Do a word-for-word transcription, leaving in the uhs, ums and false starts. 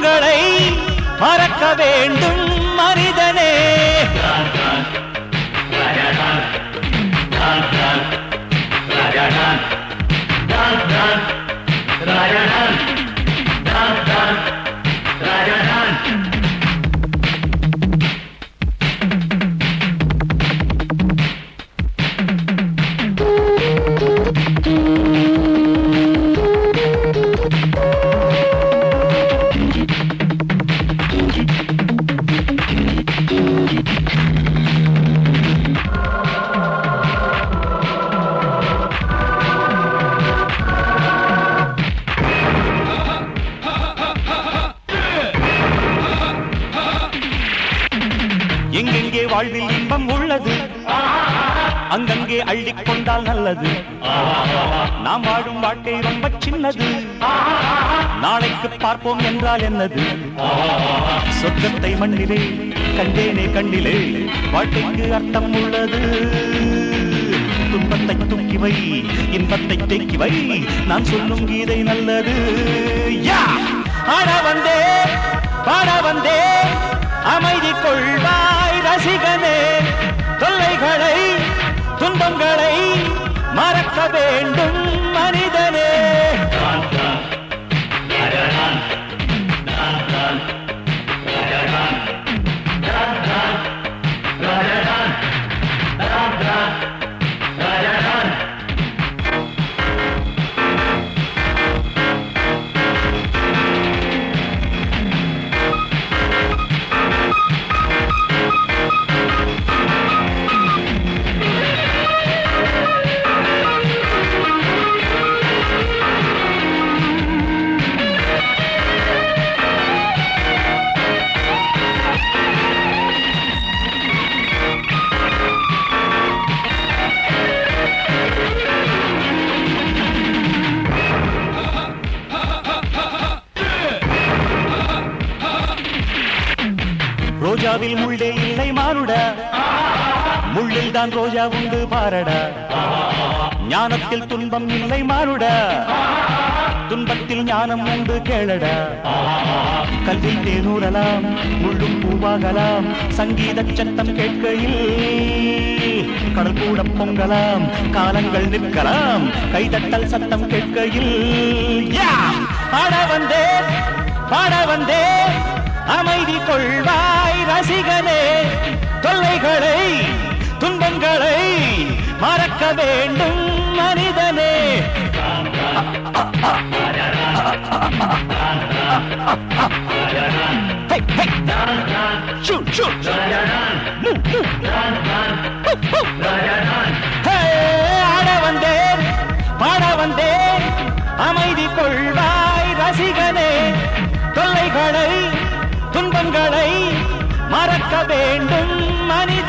துன்பங்களை மறக்க வேண்டும் மனிதனே. எங்கெங்கே வாழ்வில் இன்பம் உள்ளது அங்கங்கே அள்ளிக் கொண்டால் நல்லது. நாம் வாழும் வாழ்க்கை ரொம்ப சின்னது, நாளைக்கு பார்ப்போம் என்றால் என்னது? சொர்க்கத்தை மண்ணிலே கண்டேனே கண்ணிலே, வாழ்க்கைக்கு அர்த்தம் உள்ளது. துன்பத்தை தூக்கி வை, இன்பத்தை தேக்கி வை, நான் சொல்லும் கீதை நல்லது. ஆட வந்தே பாட வந்தே அமைதி கொள்வாய் ரசிகனே. தொல்லைகளை துன்பங்களை மறக்க வேண்டும் மனிதனே. ரோஜாவில் முள்ளே இல்லை மானுடா, முள்ளில் தான் ரோஜா உண்டு பாரடா. ஞானத்தில் துன்பம் இல்லை மானுடா, துன்பத்தில் ஞானம் உண்டு கேளடா. கல்வில் தேனூரலாம், முள்ளும் பூவாகலாம், சங்கீத சத்தம் கேட்கையில் கடல் கூட பொங்கலாம், காலங்கள் நிற்கலாம், கைதட்டல் சத்தம் கேட்கையில். ஆட வந்தே பாட வந்தே அமைதி கொள்வாய் ரசிகனே. தொல்லைகளை துன்பங்களை மறக்க வேண்டும் மனிதனே. ஆட வந்தேன் பாட வந்தேன் அமைதி கொள்வாய் ரசிகனே. தொல்லைகளை துன்பங்களை மறக்க வேண்டும் மனிதனே.